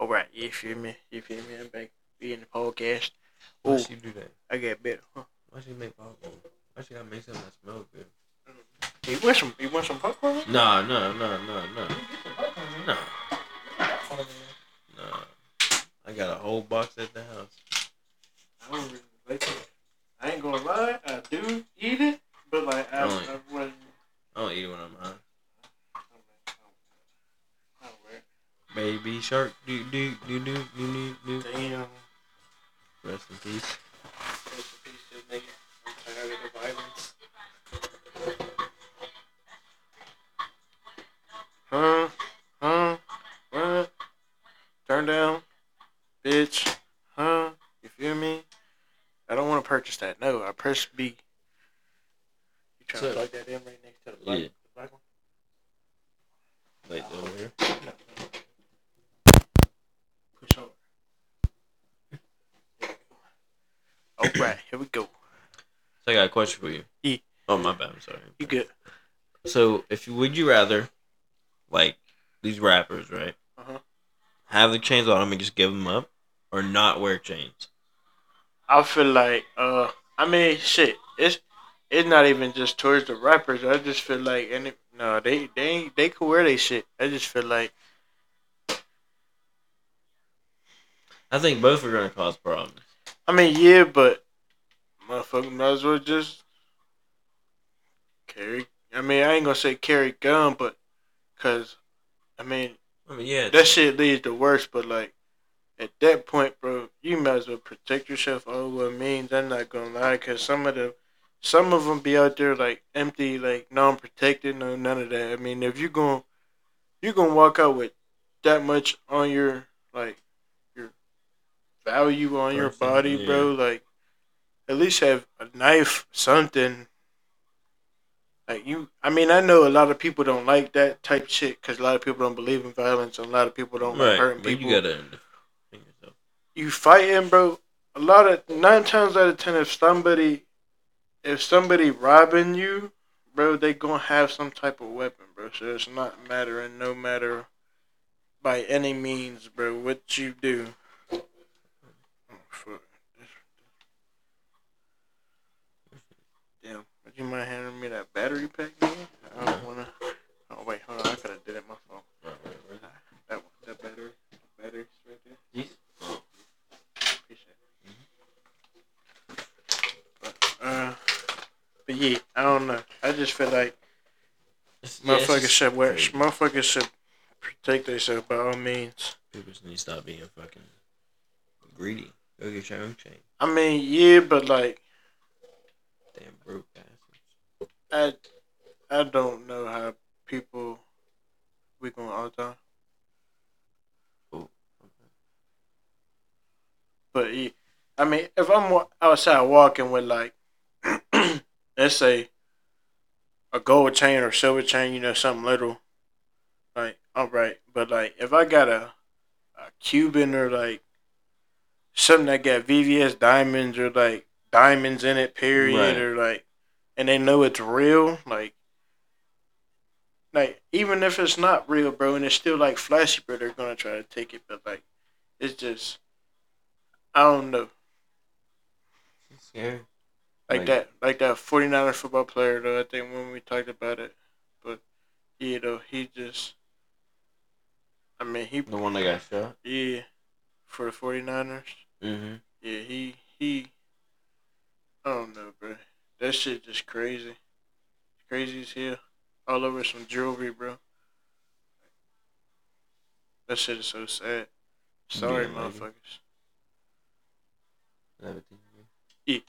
right, you feel me? I'm back being the podcast. Why Oh, she do that? I got better. Huh? Why she make popcorn? Why she gotta make something that smells good? You want some popcorn? No. No. I got a whole box at the house. I don't really like it. I ain't gonna lie, I do eat it, but like I wasn't. I don't eat it when I'm high. Oh, Baby shark, do. damn. Rest in peace. Rest in peace to the nigga. I'm tired of the violence. What? Turn down, bitch. Huh? You feel me? I don't want to purchase that. No, I press B. You trying to plug that in right next to the black one? Like over here? No. Push over. Alright, here we go. So I got a question for you. Yeah. Oh, my bad. I'm sorry. You good. So, would you rather, like, these rappers, right? Have the chains on them and just give them up? Or not wear chains? I feel like, I mean, shit. It's not even just towards the rappers. I just feel like, they could wear they shit. I just feel like, I think both are gonna cause problems. I mean, yeah, but motherfucker might as well just carry. I mean, I ain't gonna say carry gun, but cause yeah, that shit leads to worse. But like at that point, bro, you might as well protect yourself all what it means. I'm not gonna lie, cause some of them be out there like empty, like non-protected, no none of that. I mean, if you gonna walk out with that much on your like your value on your body, bro, like at least have a knife, something. Like I mean, I know a lot of people don't like that type shit because a lot of people don't believe in violence and a lot of people don't like hurting people. You gotta defend yourself. You fighting, bro. A lot of 9 times out of 10, if somebody robbing you, bro, they gonna have some type of weapon, bro. So it's not mattering, no matter by any means, bro, what you do. Oh, fuck. Damn, would you mind handing me that battery pack, nigga? I don't wanna. Oh wait, hold on. I could have did it my phone. That battery, batteries right there. Yes. Appreciate it. But yeah, I don't know. I just feel like motherfuckers should protect themselves by all means. People just need to stop being fucking greedy. Go get your own chain. I mean, yeah, but like, damn broke bastards. I don't know how people we going all the time. Oh, okay. But yeah, I mean, if I'm outside walking with like, let's say, a gold chain or silver chain, something little, like, alright. But like, if I got a Cuban or like something that got VVS diamonds or like diamonds in it, period, or like, and they know it's real, like even if it's not real, bro, and it's still like flashy, bro, they're gonna try to take it. But like, it's just, I don't know. It's scary. Like that 49er football player though. I think when we talked about it, but yeah, though he just, I mean the one that got shot. Yeah, for the 49ers. Mm-hmm. Yeah, he. I don't know, bro. That shit just crazy. Crazy as hell. All over some jewelry, bro. That shit is so sad. Sorry, motherfuckers. 17. Yeah.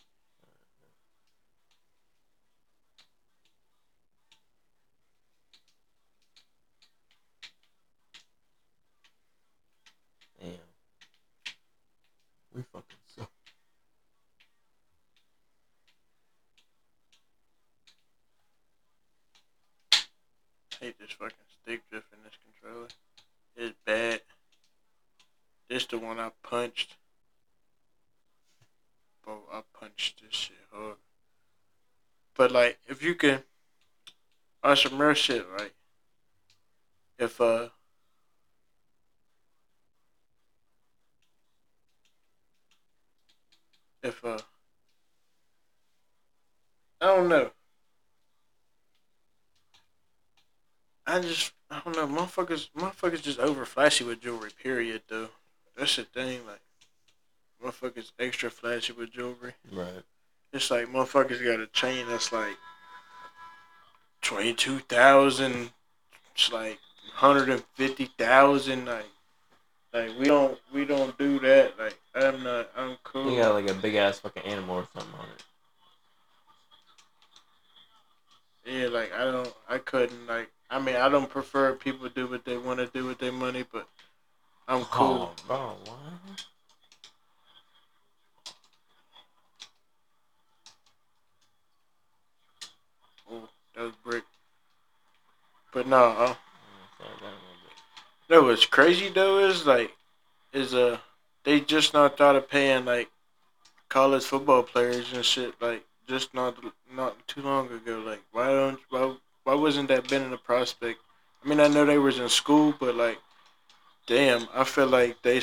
Damn. We fucking suck. I hate this fucking stick drift in this controller. It's bad. This the one I punched. Bro, I punched this shit hard. But like, if you can, on some real shit, right? If if I don't know. I don't know. Motherfuckers just over flashy with jewelry. Period. Though that's the thing. Like motherfuckers extra flashy with jewelry. Right. It's like motherfuckers got a chain that's like 22,000. It's like 150,000. Like we don't do that. Like I'm cool. You got like a big ass fucking animal or something on it. Yeah, like I couldn't like. I mean, I don't prefer people do what they want to do with their money, but I'm cool. Oh, bro, what? Oh, that was brick. But no, no. What's crazy though is they just not thought of paying like college football players and shit like just not too long ago. Like why wasn't that been in the prospect? I mean, I know they was in school, but like, damn, I feel like they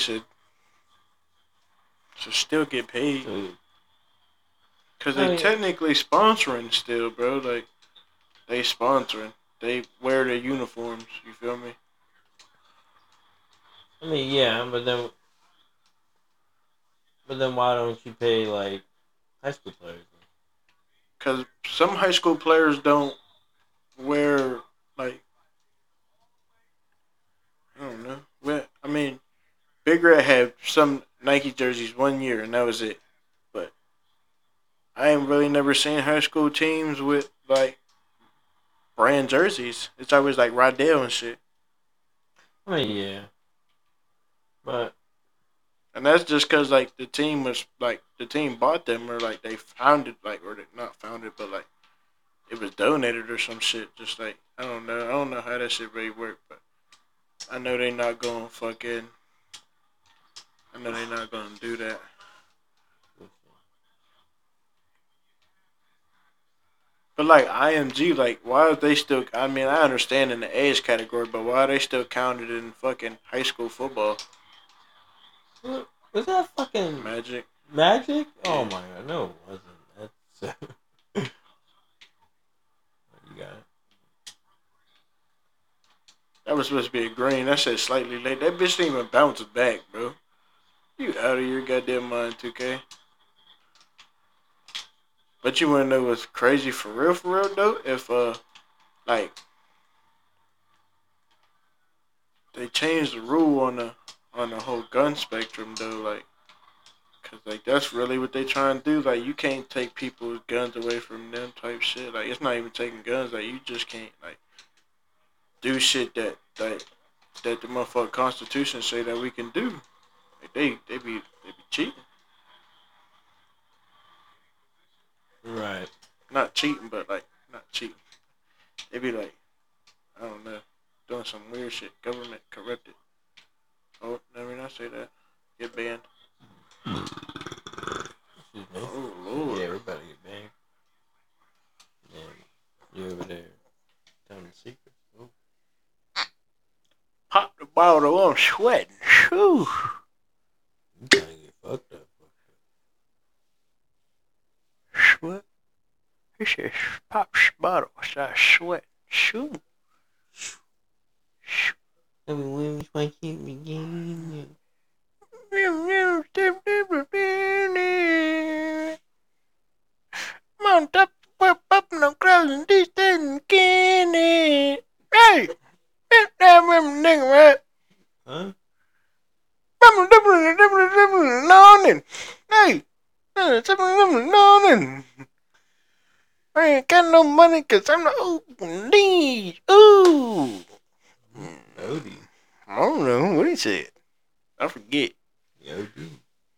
should still get paid. Dude. Cause they technically sponsoring still, bro. Like they sponsoring. They wear their uniforms. You feel me? I mean, yeah, but then why don't you pay like high school players? Cause some high school players don't wear like I don't know. Well, I mean, Big Red had some Nike jerseys 1 year and that was it. But I ain't really never seen high school teams with like brand jerseys. It's always like Rydell and shit. I mean, yeah, but And that's just because like the team was like the team bought them or like they founded like or they not founded but like it was donated or some shit. Just like I don't know. I don't know how that shit really worked, but I know they not gonna fucking. I know they not gonna do that. But like IMG, like why are they still? I mean, I understand in the age category, but why are they still counted in fucking high school football? was that fucking Magic? Magic? Yeah. Oh my god, no, it wasn't. That's you got it. That was supposed to be a green. That said slightly late. That bitch didn't even bounce back, bro. You out of your goddamn mind, 2K. But you wanna know what's crazy for real though? If like they changed the rule on the whole gun spectrum though, like, cause like that's really what they trying to do. Like you can't take people's guns away from them type shit. Like it's not even taking guns. Like you just can't like do shit that the motherfucking Constitution say that we can do. Like they be cheating. Right. Not cheating, but like not cheating. They be like I don't know, doing some weird shit. Government corrupted. Oh, never not say that. Get banned. Excuse me. Oh Lord. Yeah, we're about to get banged. Yeah, you over there telling the secrets. Oh. Pop the bottle. I'm sweating. Whew. I'm trying to get fucked up. Sweat. He says pop the bottle. I sweat. Shoo. Everyone's watching the game. Mount up, up, no crowds and these things can it. Hey! That nigga, right? Huh? Hey! I ain't got no money cause I'm not open these. Ooh! Odie. I don't know. What he said? I forget. Odie.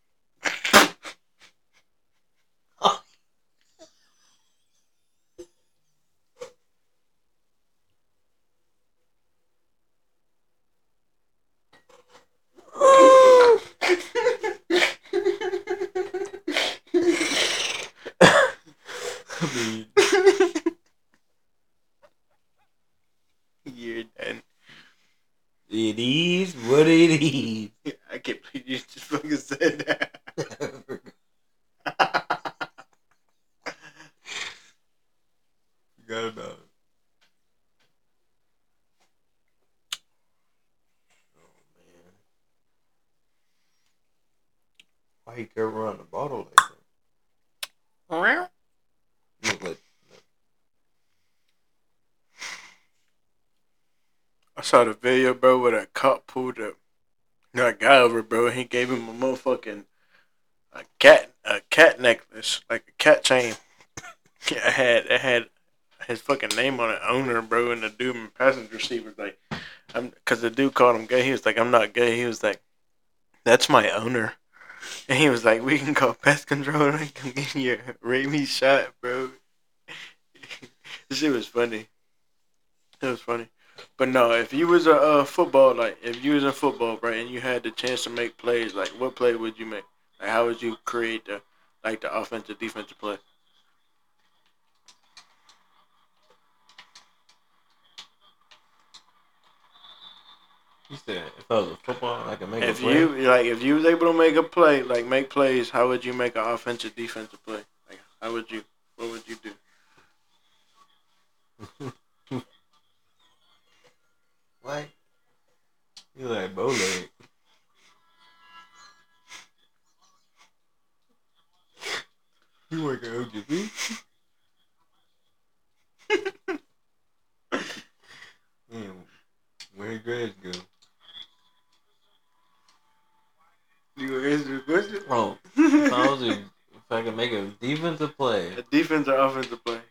I mean, You're done. it is what it is. I can't believe you just fucking said that. Why he carry around the bottle like that? Look like. I saw the video, bro, where that cop pulled up that guy over, bro. And he gave him a motherfucking a cat necklace, like a cat chain. It had his fucking name on it, owner, bro, and the dude in the passenger seat was like, because the dude called him gay. He was like, I'm not gay. He was like, that's my owner. And he was like, we can call pest control and I can get you a rabies shot, bro. This shit was funny. It was funny. But no, if you was a football, like if you was in football, right, and you had the chance to make plays, like what play would you make? Like how would you create the offensive defensive play? He said, if I was a football, I could make a If play. if you was able to make a play, like make plays, how would you make an offensive defensive play? Like how would you? What would you do? Like, you like bow leg. You work at OGB? Man, where your grass go? You gonna answer the question? Bro, if I could make a defensive play. A defense or offensive play?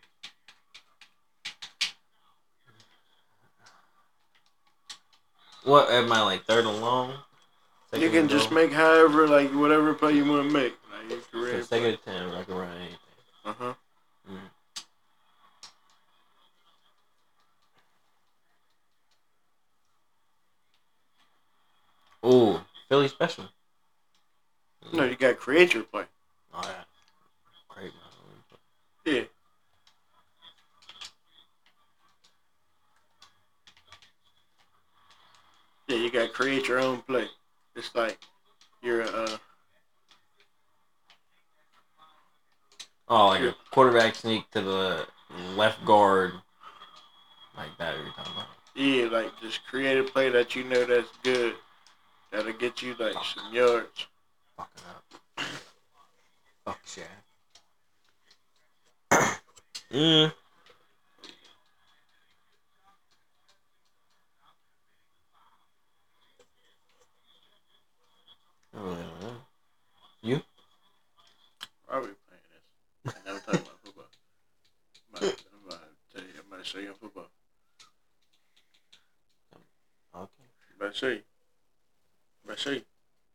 What am I like third and long? You can just make however like whatever play you want to make. Like your career. So second and 10, I can run anything. Uh-huh. Oh, Philly special. No, you got to create your play. Oh yeah, great man. Yeah. Yeah, you got to create your own play. It's like you're Oh, like a quarterback sneak to the left guard, like that. You're talking about? Yeah, like just create a play that you know that's good. That'll get you like some yards. Fucking up. Fuck yeah. You? I'll be playing this. I never talking about football. I'm about to tell you. I'm about to show you football. Okay. I'm about to show you. I'm about to show you.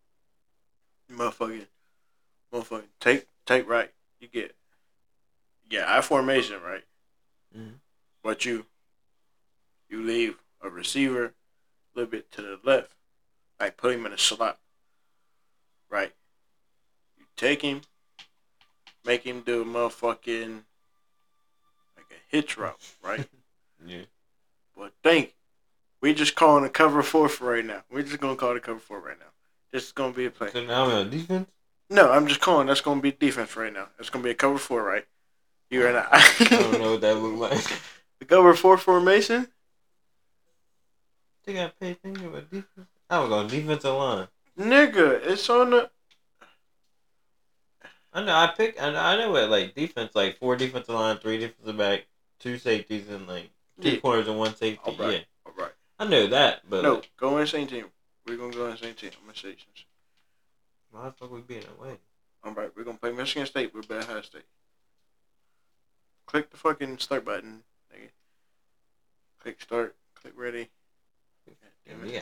Motherfucking. Take right. You get. Yeah, I formation right. Mm-hmm. But you leave a receiver a little bit to the left, like put him in a slot. Right. You take him, make him do a motherfucking like a hitch route, right? Yeah. But we just calling a cover 4 for right now. We're just gonna call it a cover 4 right now. This is gonna be a play. So now we're on defense? No, I'm just calling. That's gonna be defense right now. It's gonna be a cover 4, right? You and I don't know what that look like. The cover 4 formation. You gotta pay attention to defense. I was on defensive line. Nigga, it's on the. I know. I know what like defense, like 4 defensive line, 3 defensive back, 2 safeties, and like 2 corners and 1 safety. All right. Yeah, all right. I know that, but no, like, go in the same team. We're gonna go in the same team. I'm gonna say some shit. why the fuck we being away? All right, we're gonna play Michigan State. We're Bad High State. Click the fucking start button, nigga. Click start. Click ready. Yeah.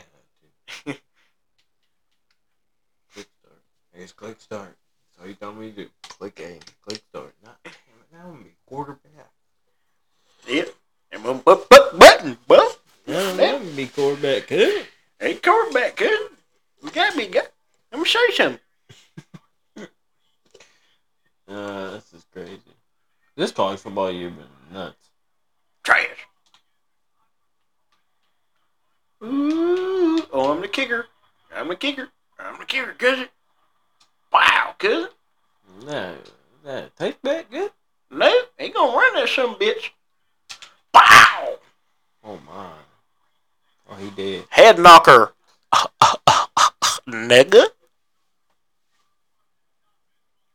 Click start. It's click start. That's all you told me to do. Click A. Click start. Now I'm gonna be quarterback. Yep. And button, bro. I'm gonna be quarterback, kid. Hey, quarterback, kid. You got me, good. Let me show you something. This is crazy. This college football year been nuts. Trash. Ooh. Oh, I'm the kicker. I'm the kicker, cousin. Wow, cousin. That take back good? No, ain't gonna run that some bitch. Wow. Oh my. Oh, he did. Head knocker. Nigga.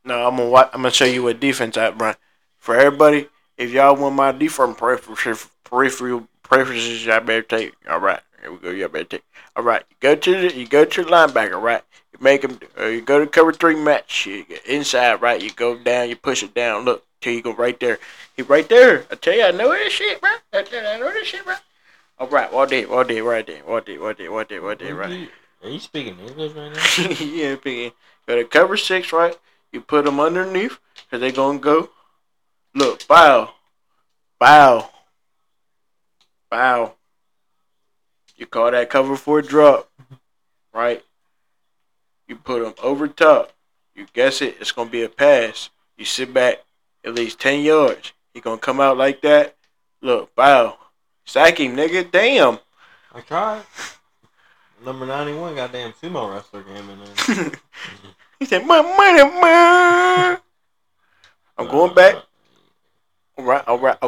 No, I'm gonna show you what defense I run. For everybody, if y'all want my defense preferences, y'all better take. All right, here we go. Y'all better take. All right, you go to the linebacker, right? You make him. You go to cover 3 match. You get inside, right? You go down. You push it down. Look till you go right there. He right there. I tell you, I know this shit, bro. I know this shit, bro. All right, what did, right there, what did, right? Are you speaking English right now? Yeah, speaking. Go to cover 6, right? You put them underneath, cause they gonna go. Look, bow. You call that cover 4 drop, right? You put them over top. You guess it. It's gonna be a pass. You sit back at least 10 yards. He gonna come out like that. Look, bow. Sack him, nigga. Damn. I tried. Number 91, goddamn sumo wrestler came in there. He said, "My money, man." I'm going back. All right.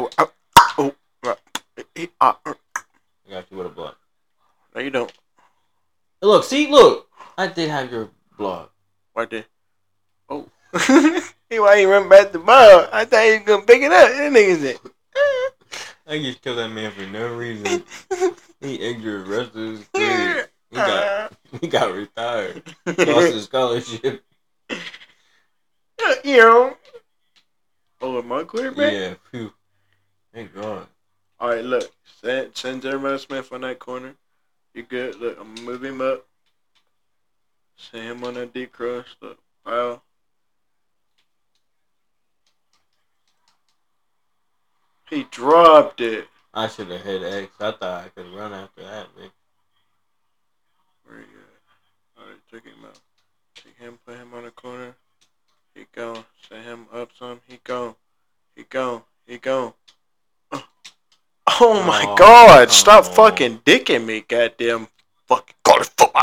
I got you with a block. No, you don't. Look. I did have your block. Right there. Oh. Why you run back the ball? I thought he was going to pick it up. That nigga said. I just killed that man for no reason. He injured the rest of his career. He got retired. Lost his scholarship. Oh, am I quarterback? Yeah, phew. Thank God. Alright, look. Send Jeremiah Smith on that corner. You good? Look, I'm going to move him up. Send him on that deep cross. Look, wow. He dropped it. I should have hit X. I thought I could run after that, man. Where you at? Alright, took him out. Take him, put him on the corner. He gone. Send him up some. He gone. Oh my God! Stop fucking dicking me, goddamn fucking college football.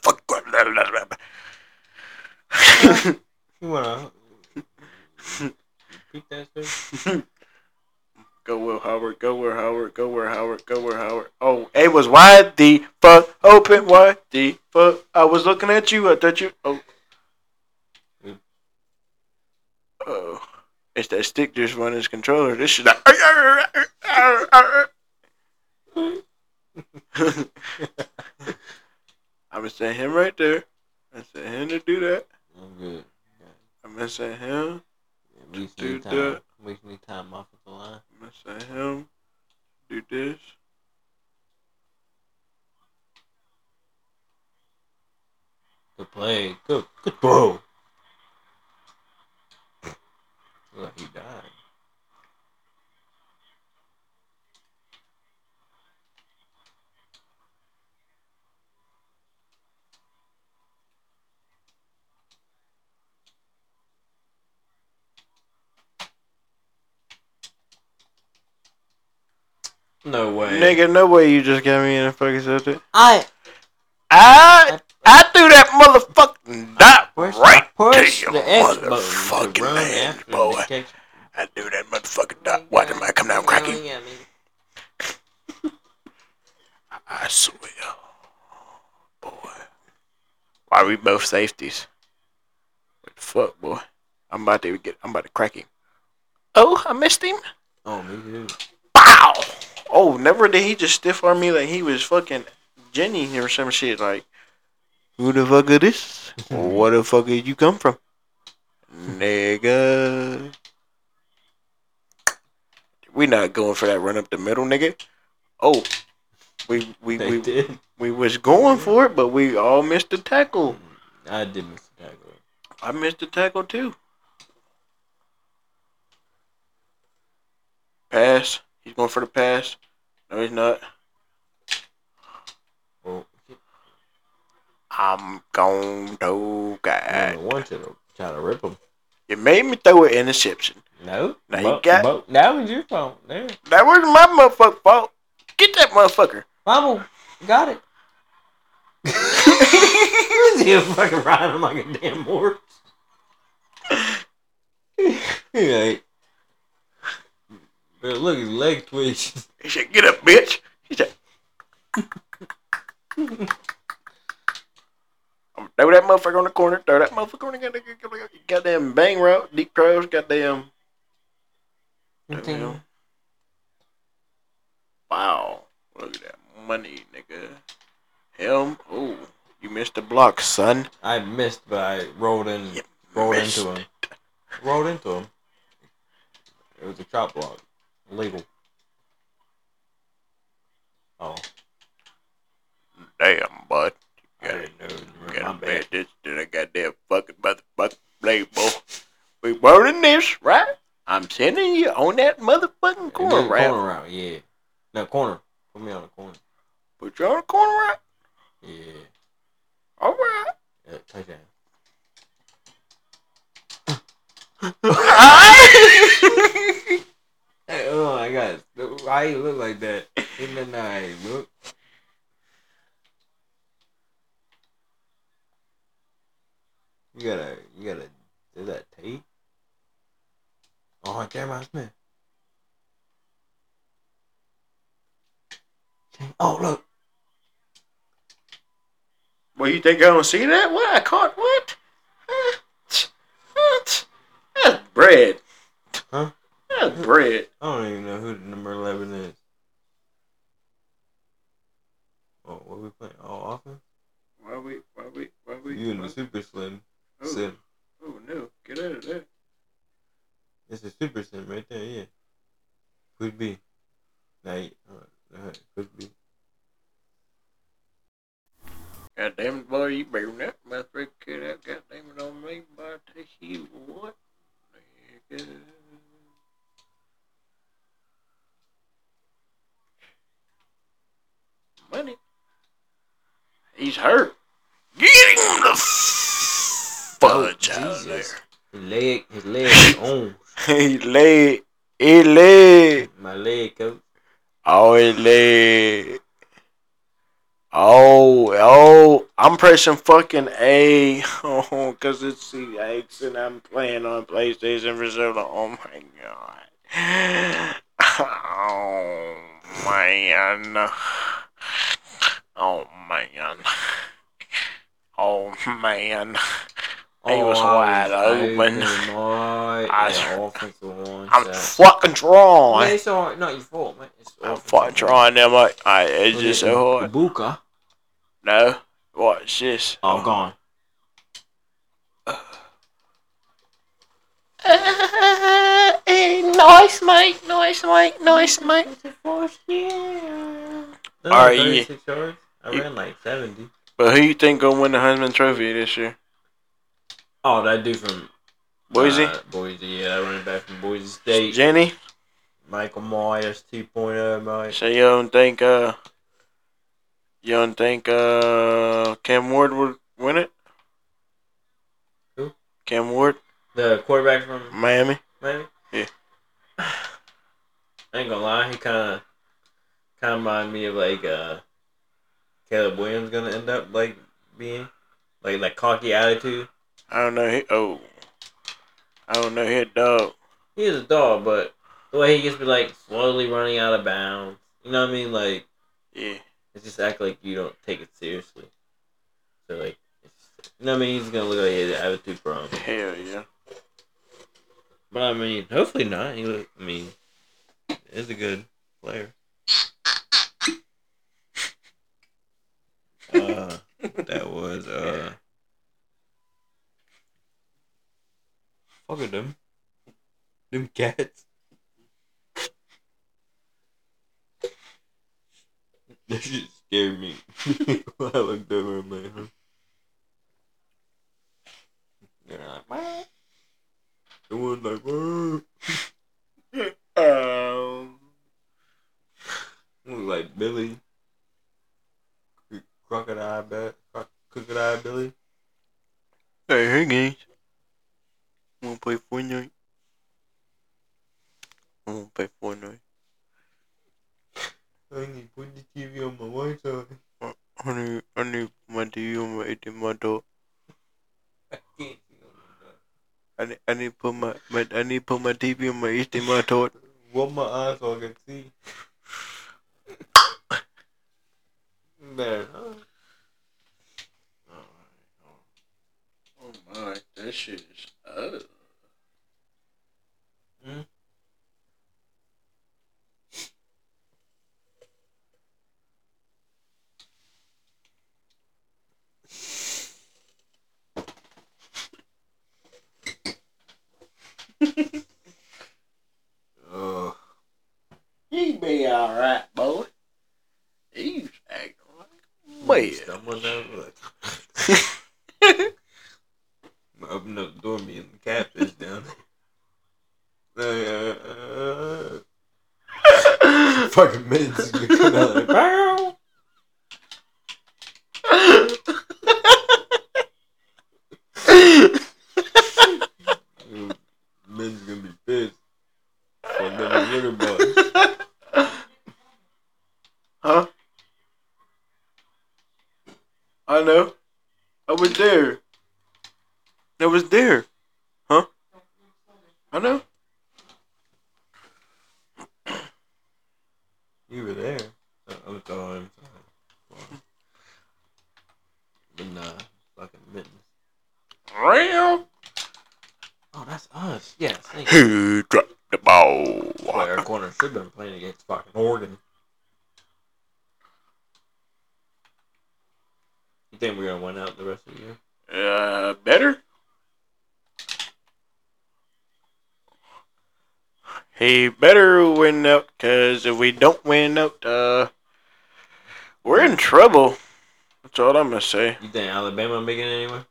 You wanna repeat that, sir? Go Will Howard. Oh, it was wide the fuck open. Wide the fuck. I was looking at you. I thought you. Oh, it's that stick just running his controller. This shit. I'm gonna send him right there. I sent him to do that. I'm good. I'm gonna send him to do that. We need time off of the line. I'm gonna send him do this. Good play. Good throw. Look, he died. No way. Nigga, no way you just got me in a fucking subject. I threw that motherfucking dot right push to your the X motherfucking hand, boy. I threw that motherfucking dot. Watch him come down cracking. I swear. Boy. Why we both safeties? What the fuck, boy? I'm about to crack him. Oh, I missed him? Oh, me too. Pow! Oh, never did he just stiff arm me like he was fucking Jenny or some shit. Like, who the fuck is this? Where the fuck did you come from? Nigga. We not going for that run up the middle, nigga. Oh, we did. We was going for it, but we all missed the tackle. I did miss the tackle. I missed the tackle too. Pass. He's going for the pass. No, he's not. Oh. I'm going to I want you to try to rip him. You made me throw an interception. No. Now you got. That was your fault. There. That was my motherfucking fault. Get that motherfucker. Mama, got it. He was fucking riding like a damn horse. He like, but look, his leg twitched. He said, "Get up, bitch." He said, "I'm Throw that motherfucker on the corner. Throw that motherfucker on the goddamn bang route. Deep throws. Goddamn. Wow. Look at that money, nigga. Him. Ooh. You missed the block, son. I missed, but I rolled into him. Rolled into him. It was a chop block. Illegal. Oh. Damn, bud. I didn't know. Gotta bet this to the goddamn fucking motherfucking play, boy. We running this, right? I'm sending you on that motherfucking corner route. Corner route, yeah. No, corner. Put me on the corner. Put you on the corner route? Yeah. Alright. Yeah, touchdown. Hey, oh my God. Why you look like that? In the night, look. You gotta do that tape. Oh, Jeremiah Smith. Oh, look. Well, you think I don't see that? What? I caught what? What? That's bread. Huh? That's bread. I don't even know who the number 11 is. Oh, what we playing? Oh, offense? Why we? You in the super slim. Oh. Sim. Oh, no. Get out of there. It's a super sim right there, yeah. Could be. Nah, could be. God damn it, boy, you better not my three kid out, god damn it on me, boy, I tell you what, nigga. Money. He's hurt. Get him the fudge out of there. His leg is on. His leg. My leg, coach. Oh, his leg. Oh, I'm pressing fucking A, cause it's CX and I'm playing on PlayStation for so long. Oh my god. Oh man. Oh man. Oh man. He was wide open. I'm fucking trying. Man, it's alright. Not your fault, man. I'm fucking trying them. It's just so hard. Buka. No. What's this? Oh, gone. Nice, mate. Nice, mate. Nice, mate. Alright, 36 yards. I ran like 70. But who you think gonna win the Heisman Trophy this year? Oh, that dude from Boise? Boise, yeah, that running back from Boise State. Jenny? Michael Myers 2.0, mate. So you don't think Cam Ward would win it? Who? Cam Ward? The quarterback from Miami? Miami? Yeah. I ain't gonna lie, he kinda remind me of like Caleb Williams gonna end up like being like cocky attitude. I don't know. I don't know. He a dog. He is a dog, but the way he gets be like slowly running out of bounds. You know what I mean? Like, yeah. It's just act like you don't take it seriously. So like, you know what I mean? He's gonna look like he has an attitude problem. Hell yeah. But I mean, hopefully not. He's a good player. That was fuck at them cats. That shit scared me. When I looked over, I'm like, huh? They're like, what? The one's like, what? Look like Billy. Crocodile Billy. Hey guys. Wanna play Fortnite? I wanna play Fortnite. I need to put the TV on my Wi-Fi. I need to put my TV on my HDMI door. I can't see on that. I need to put my TV on my HDMI door. Rub my eyes so I can see. There, huh? That shit is. Mm. Oh, You be alright, boy. He's acting like man, a stumbling down the I'm opening up the door, me and the catfish down there. Fucking mints is gonna come out like, bow. Min's gonna be pissed. Fucked up his litter box. Huh? I know. I was there. I was there. Huh? I know. You were there. I'm sorry. But nah, fucking mittens. Real? Oh, that's us. Yes. Thank you. Who dropped the ball? That's why our corner should have been playing against fucking Oregon. You think we're gonna win out the rest of the year? Better? He better win out, because if we don't win out, we're in trouble. That's all I'm going to say. You think Alabama making it anywhere?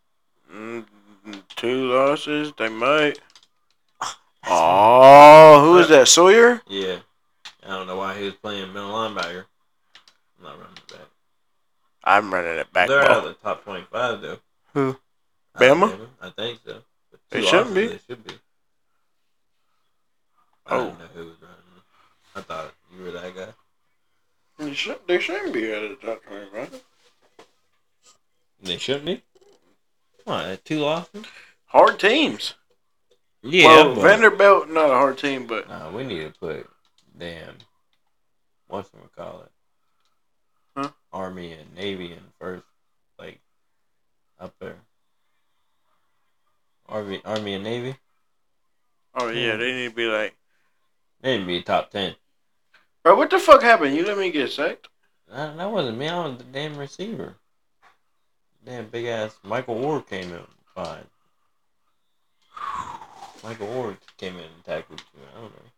2 losses, they might. Oh, who is that, Sawyer? Yeah. I don't know why he was playing middle linebacker. I'm not running it back. I'm running it back, They're ball. out of the top 25, though. Who? Bama? I think so. But They 2 shouldn't losses, be. They should be. I didn't know who was running it. I thought you were that guy. They shouldn't be out of the top 25. They shouldn't be? What, 2 losses? Hard teams. Yeah, well, but Vanderbilt, not a hard team, but we need to put whatchamacallit? Huh? Army and Navy in first, like, up there. Army and Navy? oh yeah, they need to be like, They need to be top 10. bro, what the fuck happened? You let me get sacked? That wasn't me. I was the damn receiver. Damn big ass Michael Ward came in fine. Michael Ward came in and tackled you. I don't know.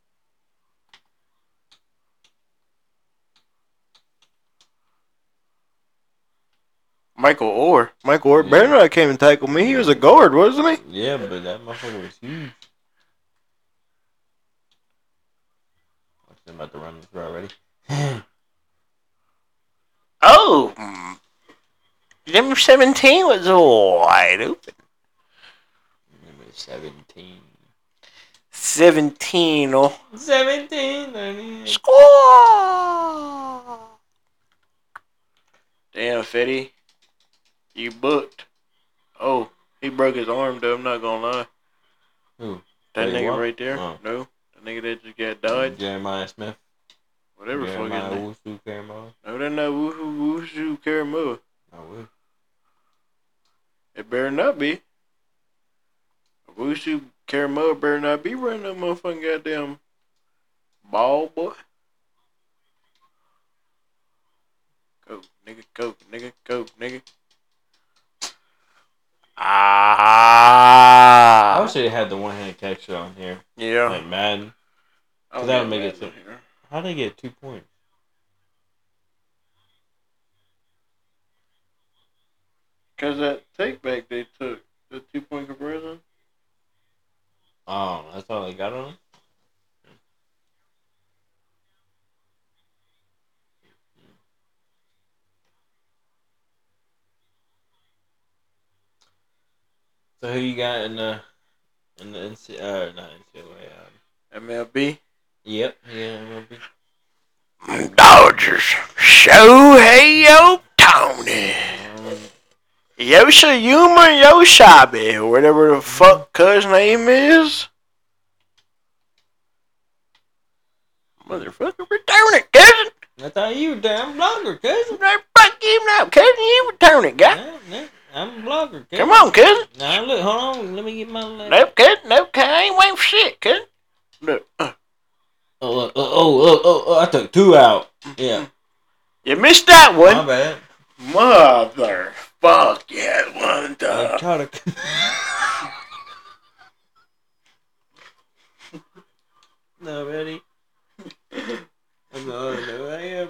Michael Orr better not came and tackled me. He was a guard, wasn't he? Yeah, but that motherfucker was huge. I'm about to run this route already. Oh, number 17 was wide open. Number 17. 17. Oh. 17. Score! Damn, Fetty. You booked. Oh, he broke his arm, though. I'm not gonna lie. Who? That Wait, nigga what? right there? Oh. No. That nigga that just got died? Jeremiah Smith. Whatever fucking name. Wushu Caramel. No, they're not Wushu Karamu. I would. It better not be. Wushu Karamu better not be running that motherfucking goddamn ball, boy. Go, nigga, go, nigga, go, nigga. I wish they had the one-hand catch on here. Yeah. Like Madden. Oh, That would make it here. How'd they get 2 points? Because that take back they took, the 2-point conversion. Oh, that's all they got on them? So who you got in the NCAA? Not NCAA. MLB. Yep. Yeah, MLB. Dodgers. Shohei Ohtani. Yoshiyuma Yoshibe, or whatever the fuck cuz name is. Motherfucker, return it, cousin. I thought you were damn blogger, cousin. Fuck you now, cousin. You return it, guy. Yeah. I'm a vlogger, kid. Come on, kid. Now look, hold on. Let me get my. Nope, kid. Nope, kid. I ain't waiting for shit, kid. Look. Oh! I took 2 out. Yeah. You missed that one. My bad. Mother. Fuck yeah, one time. Try to. No, ready? No, I am.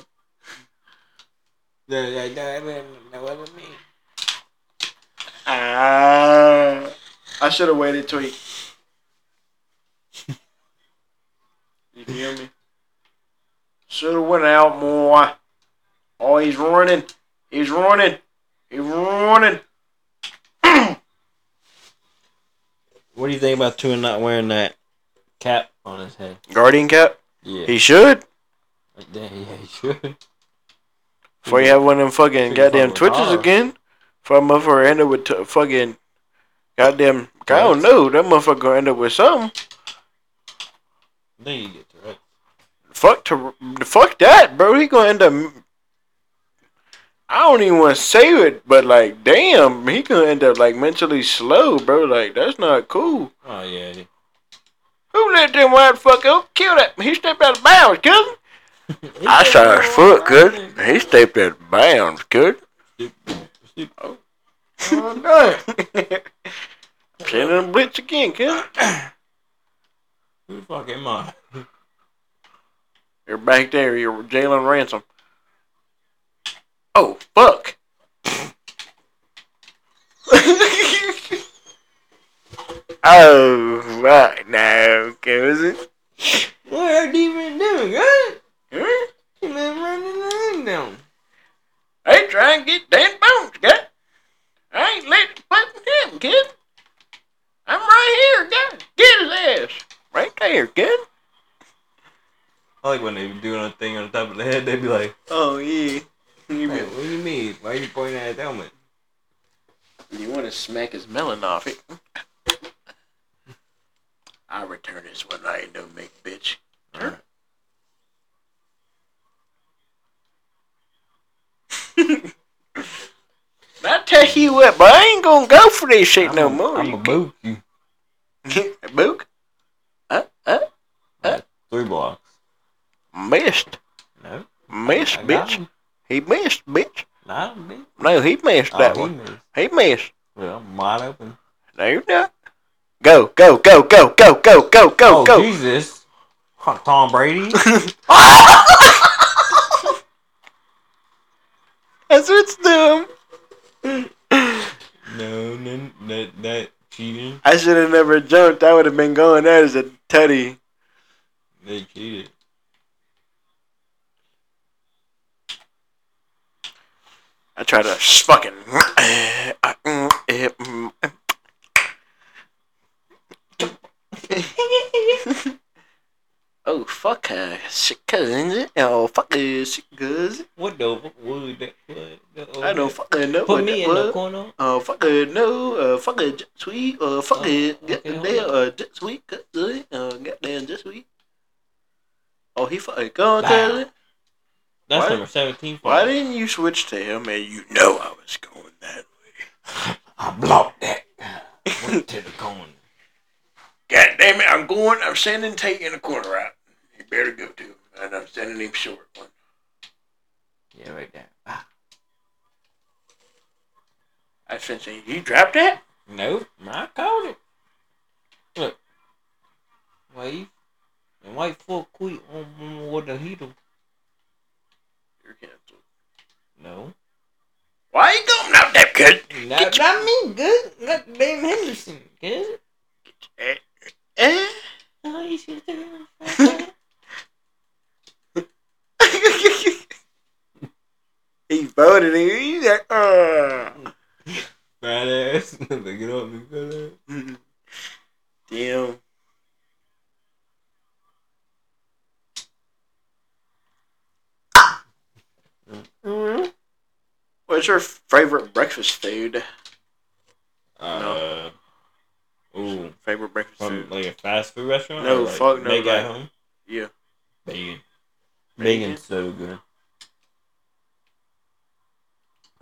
No, what I mean. I should have waited till he. You hear me? Should have went out more. Oh, he's running. He's running. He's running. What do you think about Tua not wearing that cap on his head? Guardian cap? Yeah. He should. Yeah, he should. Before you have one of them fucking goddamn Twitches again. If a motherfucker end up with fucking goddamn, I don't know, that motherfucker gonna end up with something. Then you get to it. Fuck that, bro. He gonna end up. I don't even want to say it, but like, damn, he gonna end up like mentally slow, bro. Like, that's not cool. Oh yeah. Who let them white fucker kill that? He stepped out of bounds, cousin. I saw his foot, good. He stepped out of bounds, good. Oh no! Sending a blitz again, kid. Who the fuck am I? You're back there. You're Jalen Ransom. Oh fuck! Oh right now, cousin. What are you even doing, huh? You been running the thing down. I ain't trying to get Dan Bones, guy. I ain't letting you put him, kid. I'm right here, guy. Get his ass. Right there, kid. I like when they be doing a thing on the top of the head, they be like, Oh, yeah. hey, what do you mean? Why are you pointing at his helmet? You want to smack his melon off it? I'll return this one. I ain't no make bitch. Alright. I tell you what, but I ain't gonna go for this shit no more. I'm a boot you. Book? 3 blocks. Missed. No. Missed, I got bitch. him. He missed, bitch. Nah, bitch. No, he missed that one. Missed. He missed. Well, I'm wide open. No, you're not. Go, go, go, go, go, go, go, go, Oh, go. Jesus. Tom Brady. That's what's dumb. No, that cheating. I should have never jumped. I would have been going there as a tutty. They cheated. I try to fucking. Oh fuck her, sick cousin. Oh fuck her, sick cousin. What the fuck was that? I don't fucking know. Put me in the corner. Oh fuck her, no. Fuck her, jet sweet. Fuck her, get the damn jet sweet cousin. Goddamn jet sweet. Oh, he fucking gone, cousin. That's Why? number 17. Why didn't you switch to him? And you know I was going that way. I blocked that. Went to the corner. God damn it, I'm sending Tate in the corner out. You better go to him. And I'm sending him short one. Yeah, right there. Ah. I was saying, you dropped that? Nope, I caught it. Look. Wave. And white full quick on with the heater. You're canceled. No. Why you going out there, kid? Not me, good. Not Dan Henderson, good. Oh, you should have He voted and he's like, Fat ass. Get up, me fat ass. Damn. Mm-hmm. What's your favorite breakfast food? Ooh. Favorite breakfast From food? like a fast food restaurant? No, or like fuck no. Make Like, at home? yeah. Bacon. Bacon? Bacon's so good.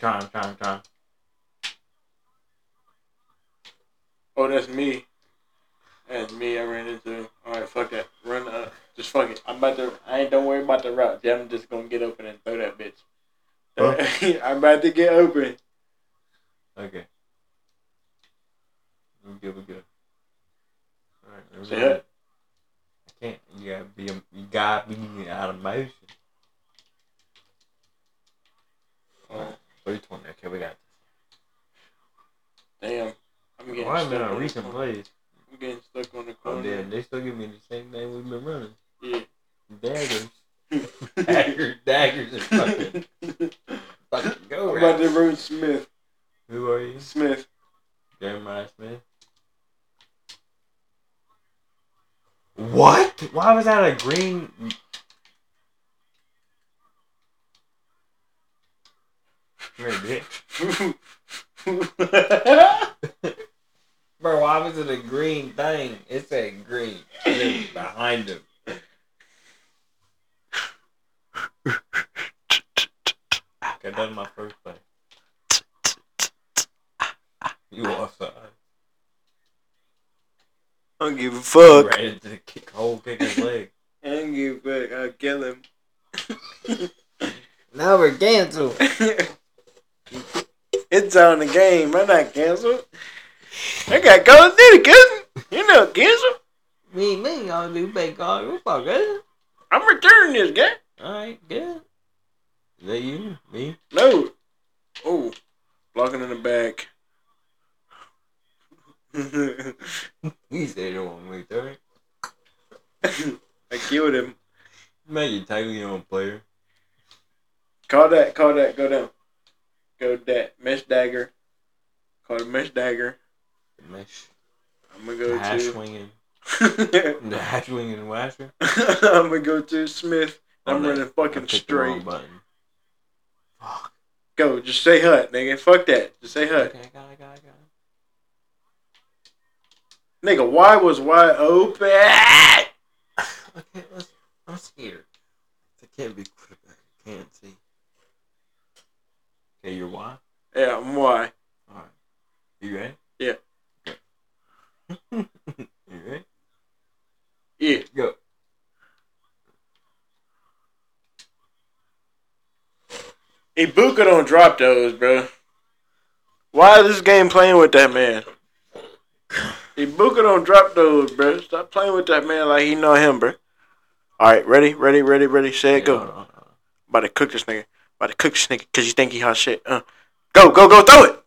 trying. Oh, that's me. That's me. I ran into him. All right, fuck that. Run up. Just fuck it. Don't worry about the route. I'm just gonna get open and throw that bitch. Huh? I'm about to get open. Okay. We're good. Alright, Say it. I can't. You gotta be out of motion. Alright, 320. Okay, we got this. Damn. I'm getting I'm stuck in a on recent the corner. place. I'm getting stuck on the corner. Oh damn, they still give me the same thing we've been running. Yeah. Daggers. Daggers are fucking go. I'm about to root Smith. Who are you? Smith. Jeremiah Smith. What? Why was that a green? Bro, why was it a green thing? It said green. It was behind him. Okay, that's my first play. You offside. I don't give a fuck. Ready to kick his leg. I don't give a fuck. I'll kill him. Now we're canceled. It's on the game. I'm not canceled. I got Call of Duty, cousin. You're not canceled. Me, I'll do big call. What's up, good? I'm returning this guy. Alright, good. Is that you? Me? No. Oh. Blocking in the back. He said it on me, right? I killed him. Man, you tackle your own player. Call that, go down. Go that. Mesh dagger. Call it mesh dagger. The mesh. I'm gonna go hash to... swinging. The hash swinging washer. I'm gonna go to Smith. I'm running fucking straight. Fuck. Go, just say hut, nigga. Fuck that. Just say hut. Okay, I got it. Nigga, why was wide open? Okay, I'm scared. I can't be quarterback. I can't see. Okay, you're why? Yeah, I'm why. Alright. You ready? Yeah. You ready? Yeah. Go. Ibuka don't drop those, bro. Why is this game playing with that man? Ibuka don't drop those, bro. Stop playing with that man like he know him, bro. Alright, ready? Say it, go. No. About to cook this nigga. Because you think he hot shit. Go, throw it!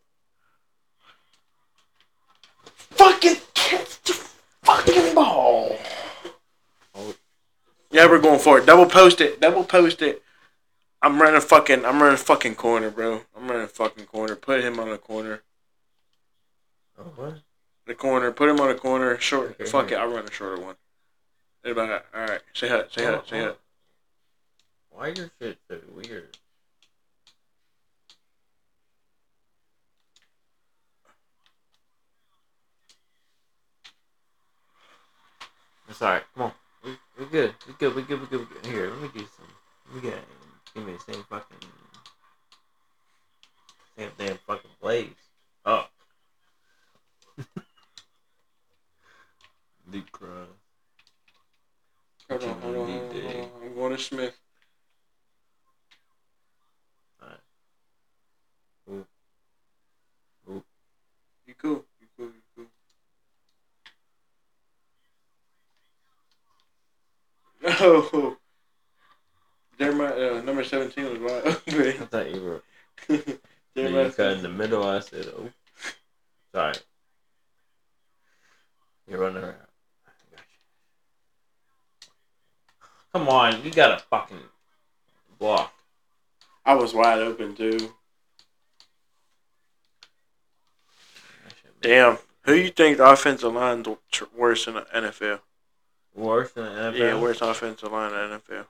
Fucking catch the fucking ball. Oh. Yeah, we're going for it. Double post it. I'm running fucking corner, bro. Put him on the corner. Oh, what? The corner. Put him on the corner. Short. Okay, Fuck it. I'll run a shorter one. Alright. Say hut. Why your shit so weird? It's alright. Come on. We're good. Here, let me do some. Give me the same damn fucking plays. Oh. Deep cry. Hold on. I'm going to Smith. Alright. Ooh. You cool. No. Jeremiah, number 17 was wide open. I thought you were. You cut in the middle. I said, oh. Sorry. You're running around. Come on, you got a fucking block. I was wide open too. Damn. Who you think the offensive line worse in the NFL? Worse than the NFL? Yeah, worst offensive line in the NFL.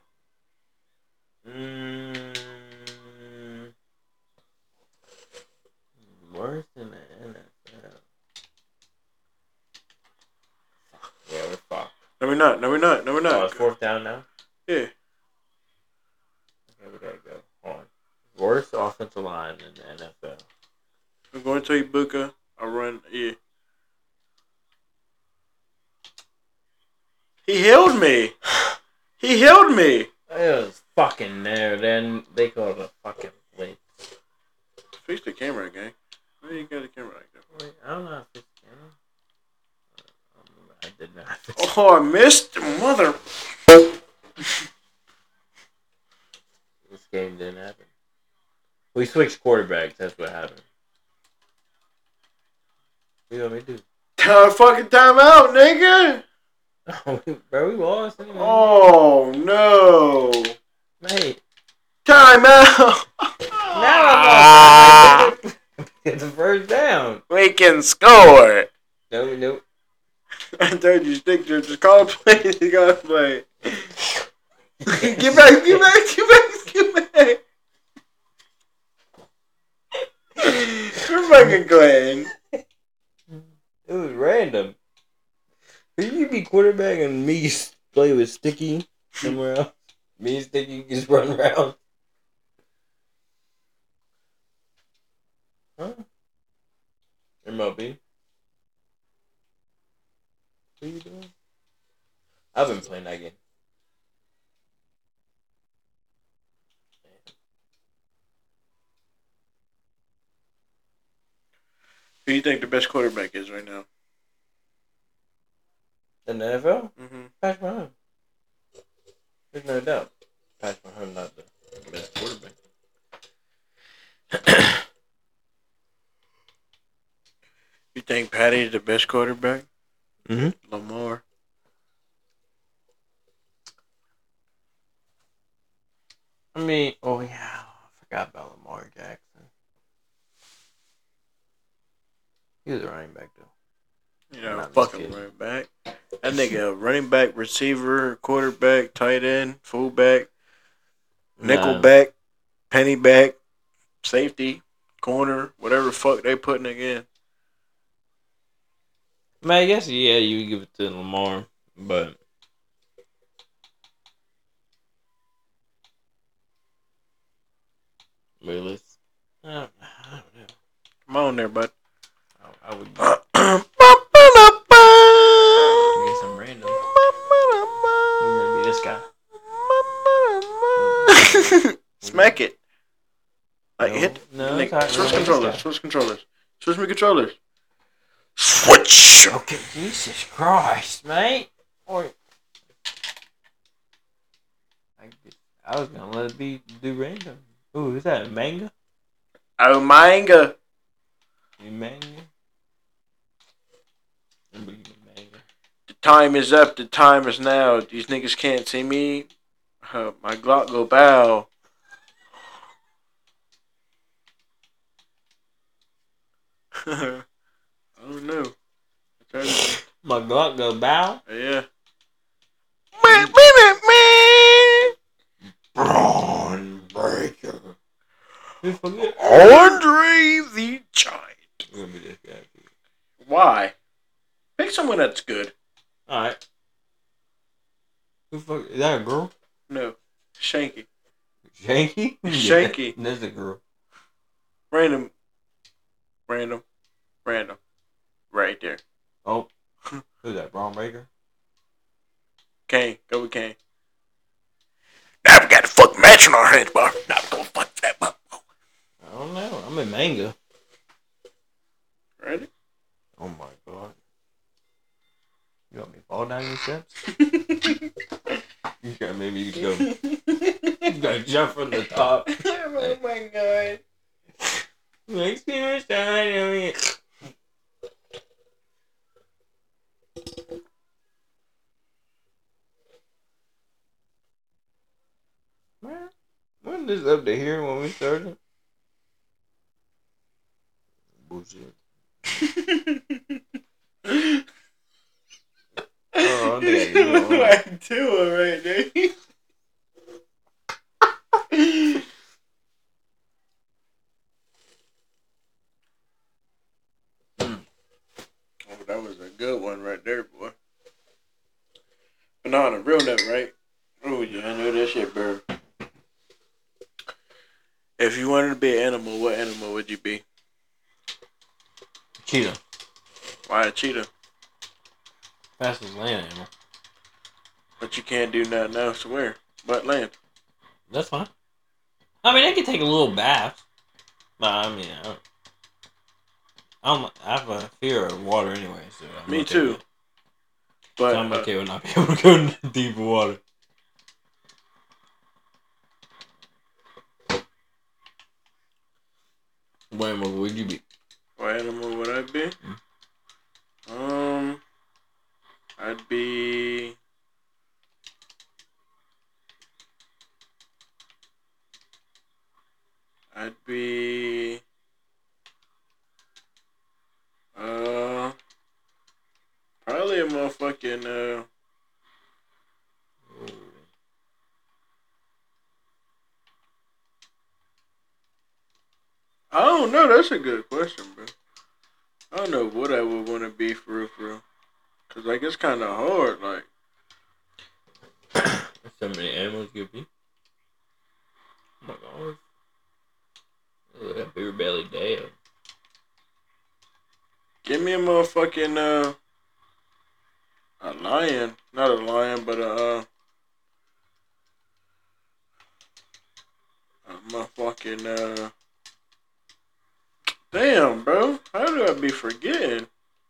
Worse than the NFL. Yeah, we're fucked. No, we're not. Oh, it's fourth down now? Yeah. Okay, we gotta go. Hold on. Worse worst offensive line in the NFL. I'm going to Ibuka. I run. Yeah. He held me. He held me. It was fucking there. Then they called it a fucking blitz. Fix the camera, gang. Why you got the camera like that? Wait, I don't know how to fix the camera. I did not. Oh, I missed the mother. This game didn't happen. We switched quarterbacks. That's what happened. What do you want me to do? Fucking timeout, nigga. Bro, we lost anyway. Oh no. Mate. Timeout. Now I'm off. It's a first down. We can score. Nope. I told you, stick to just call a play. You gotta play. Get back. We're fucking Glenn. It was random. You be quarterback and me play with Sticky somewhere else. Me and Sticky just run around. Huh? MLB. What are you doing? I've been playing that game. Who do you think the best quarterback is right now? In the NFL? Mm-hmm. Patrick Mahomes. There's no doubt. Patrick Mahomes not the best quarterback. You think Patty's the best quarterback? Mm-hmm. Lamar. I mean, oh yeah, I forgot about Lamar Jackson. He was a running back though. You know, fucking running back. That nigga, running back, receiver, quarterback, tight end, fullback, nickelback, pennyback, safety, corner, whatever the fuck they putting again. Man, I guess yeah, you would give it to Lamar, but really, I don't know. Come on there, bud. I would get some random. We're gonna be this guy. Smack it. Like No, hit. no, Nick, it's switch not controllers. this Switch controllers. Switch me controllers. Switch. Okay, Jesus Christ, mate. Or I was gonna let it do random. Ooh, is that a manga? Oh, manga. You manga? Manga. The time is up. The time is now. These niggas can't see me. My Glock go bow. I don't know. My Glock go bow? Yeah. Braun Breaker. Andre the Giant. We're gonna be this guy. Why? Pick someone that's good. Alright. Who the fuck? Is that a girl? No. Shanky. Shanky? Shanky. Yeah, that's a girl. Random. Right there. Oh. Who's that? Braun Breaker? Kane. Go with Kane. Now we got a fucking match on our hands, bro. Now we're gonna fuck that up. I don't know. I'm in manga. Ready? Oh my god. You want me to fall down your steps? You gotta maybe go. You gotta jump from the top. Oh my god. Makes me wish I knew it. Man, wasn't this up to here when we started? Bullshit. Oh, I think I Look like Tua right there. Oh, that was a good one right there, boy. But no, on a real note, right? Oh, yeah, I know that shit, bro. If you wanted to be an animal, what animal would you be? Cheetah. Why a cheetah? Fastest land animal. But you can't do nothing else. Where? But land. That's fine. I mean, I could take a little bath. But I mean, I have a fear of water anyway. So Me too. But so I'm okay with not being able to go in deep water. What animal would you be? What animal would I be? I'd be. Probably a motherfucking. I don't know. That's a good question, bro. I don't know what I would want to be for real. Cause like it's kind of hard. Like so many animals you could be. Oh my god. Look at bigger belly Dale. give me a motherfucking a lion, not a lion, but a motherfucking Damn, bro. How do I be forgetting?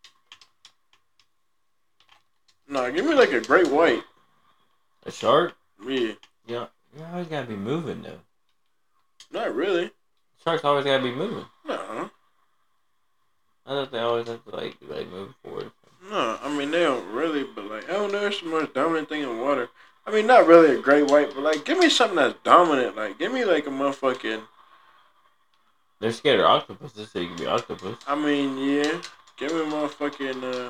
Nah, give me like a great white. A shark? Yeah. Yeah. You always gotta be moving though. Not really. Sharks always gotta be moving. No. I thought they always have to like move forward. No, I mean they don't really, but like I don't know, it's the most dominant thing in water. I mean, not really a great white, but like give me something that's dominant. Like give me like a motherfucking. They're scared of octopuses, so you can be octopus. I mean, yeah. Give me a motherfucking a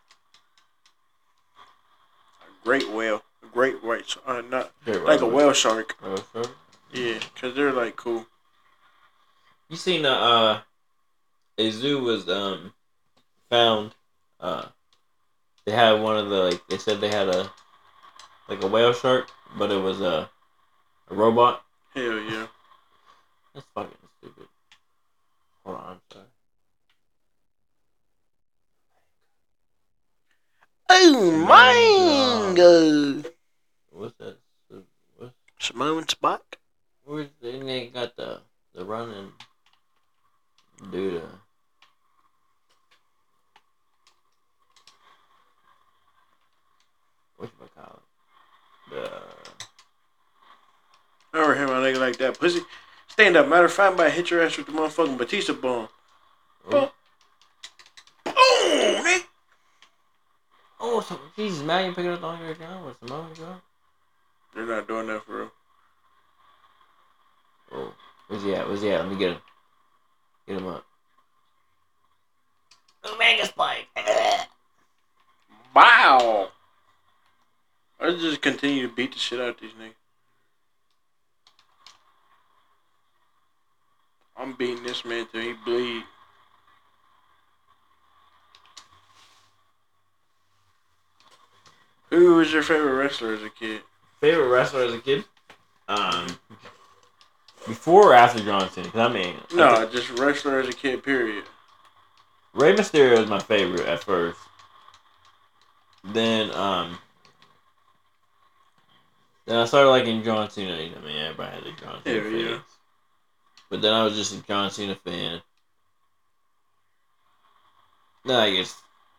great whale, a great white, not Great like a white whale shark. whale shark. Yeah, cause they're like cool. You seen a zoo was found they had one of the like they said they had a whale shark, but it was a robot. Hell yeah. That's fucking stupid. Hold on, I'm sorry. Oh, mango. What's that? What's, Simone Spock. where's they got the running dude? Whatchamacallit? I never hear my nigga like that. Pussy. Stand up. Matter of fact, I'm about to hit your ass with the motherfucking Batista bomb. Oh, Oh, nigga. oh, so, Jesus, man, you picking up on your account with Simone, bro? They're not doing that for real. Oh, where's he at? Let me get him. Get him up. Omega Spike. Wow. I just continue to beat the shit out of these niggas. I'm beating this man till he bleed. Who was your favorite wrestler as a kid? Favorite wrestler as a kid? Before or after John Cena? Because I mean, No, just wrestler as a kid, period. Rey Mysterio was my favorite at first. Then I started liking John Cena. You know, I mean, everybody had a John Cena fan. Yeah. But then I was just a John Cena fan. Then I guess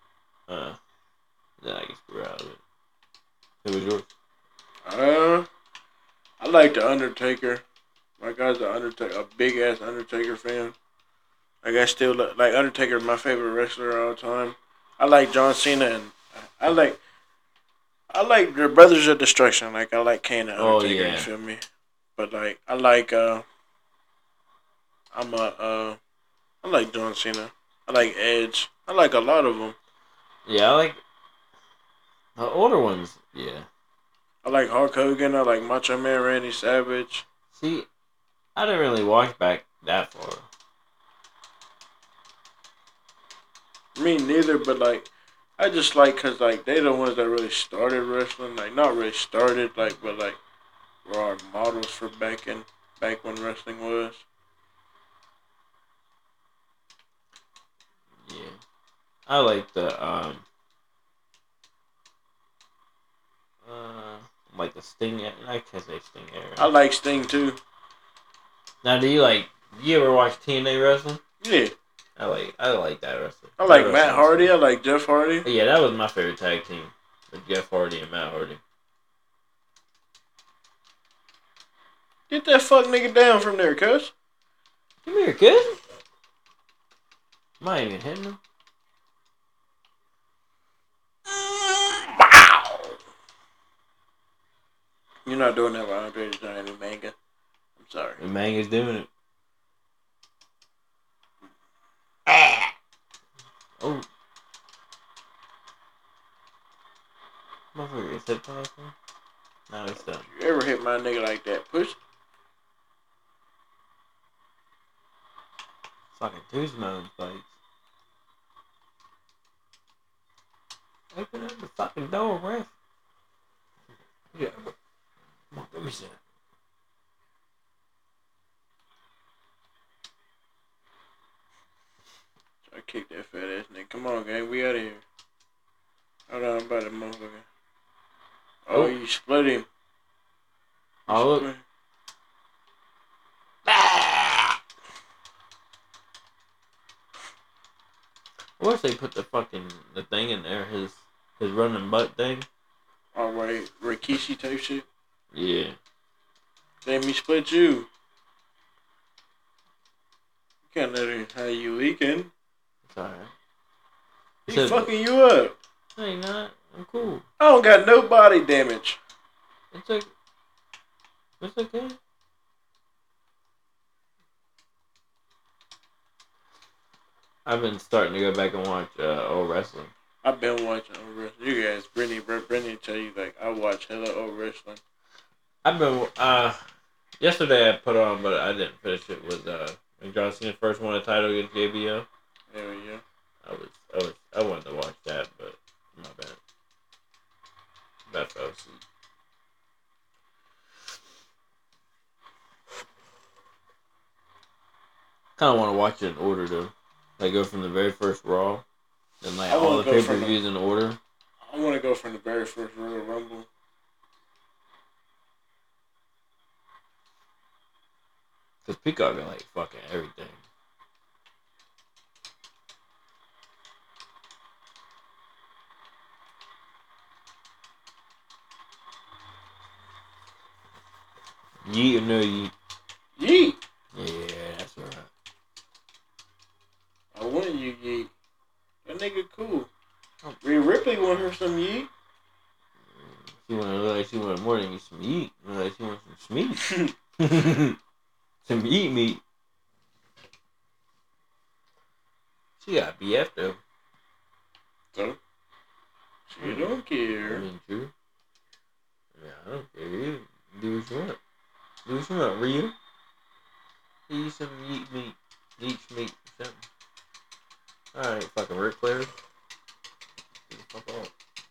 we're out of it. Who was yours? I like the Undertaker. My guy's a big ass Undertaker fan. Like I still like Undertaker, my favorite wrestler of all time. I like John Cena and I like the Brothers of Destruction. Like I like Kane and Undertaker. Oh, yeah. You feel me? But like I like I like John Cena. I like Edge. I like a lot of them. Yeah, I like the older ones. Yeah. I like Hulk Hogan. I like Macho Man Randy Savage. See, I didn't really watch back that far. Me neither, but like I just like cause like they the ones that really started wrestling. Like not really started like, but like were our models for back when wrestling was. I like the Sting. I can't say Sting era. I like Sting too. Now, do you ever watch TNA wrestling? Yeah. I like that wrestler. I like Matt Hardy. I like Jeff Hardy. Yeah, that was my favorite tag team. With Jeff Hardy and Matt Hardy. Get that fuck nigga down from there, cuz. Come here, kid. Am I even hitting him? Wow. You're not doing that with Andre the Giant in manga. I'm sorry. The manga's doing it. Oh. Motherfucker, is that possible? No, it's done. You ever hit my nigga like that? Push. Fucking Tuzmo's bites. Open up the fucking door, ref. Yeah. Come on, let me see. I kicked that fat ass nigga. Come on, gang. We out of here. Hold on about that motherfucker. Oh, you split him. Oh, look. I wish they put the thing in there, his running butt thing. All right, Rikishi type shit. Yeah. Damn, he split you. You can't let him have you leaking. It's alright. He's fucking you up. No, you're not. I'm cool. I don't got no body damage. It's okay. It's okay. I've been starting to go back and watch old wrestling. I've been watching old wrestling. You guys, Brittany tell you, like, I watch hella old wrestling. I've been, yesterday I put on, but I didn't finish it, was, when John Cena first won a title against JBL. Hell yeah. I wanted to watch that, but my bad. That fell asleep. Kind of want to watch it in order, though. Like, go from the very first Raw, and, like, all the pay-per-views in order. I want to go from the very first Royal Rumble. Because Peacock got, like, fucking everything. Yeet or no yeet? Yeet! Yeah, that's right. I want you yeet. That nigga cool. Rhea Ripley want her some yeet. She wanted more than some yeet. She wants some smeat. Some meat. She got BF though. So? She don't care. I mean, true. Yeah, I don't care. You do what you want. Do what you want, Ryu. Eat some yeet meat. Yeet meat or something. Alright, fucking Ric Flair. Get the fuck off.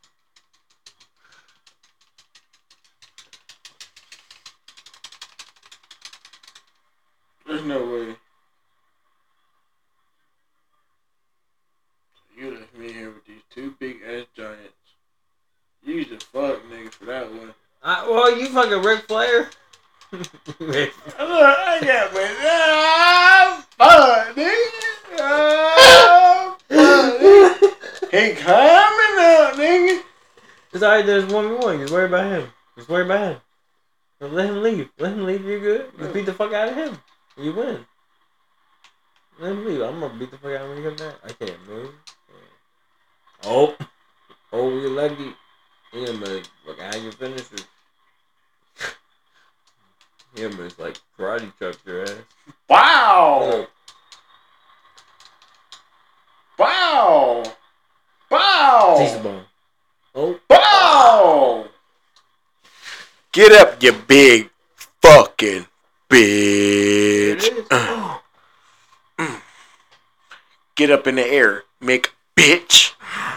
There's no way. You left me here with these two big ass giants. You used to fuck nigga for that one. Well, you fucking Ric Flair. I got my fuck nigga. He coming out, nigga. It's alright, there's 1v1. Just worry about him. Let him leave. You're good. You beat the fuck out of him. You win. Let him leave. I'm gonna beat the fuck out of him when he comes back. I can't move. Oh, you're lucky. He almost like how you finish it. He almost like karate chopped your ass. Wow! Wow! Wow! Taste the bone. Oh. Wow! Get up, you big fucking bitch. Get up in the air, Mick bitch.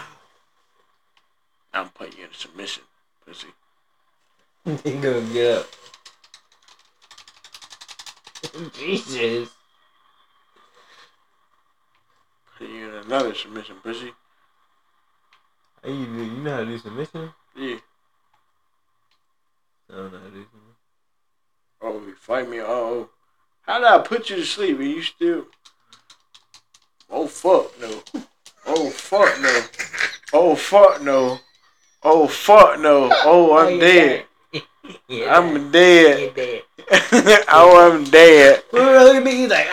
I'm putting you in submission, pussy. He gonna get up. Jesus. Put you in another submission, pussy. Hey, you know how to do submission? Yeah. I don't know how to do submission. Oh, you fight me. Oh. How did I put you to sleep and you still... Oh, fuck no. Oh, fuck no. Oh, fuck no. Oh, fuck no. Oh, I'm dead. I'm dead. You're dead. Oh, I'm dead. Look at me. He's like,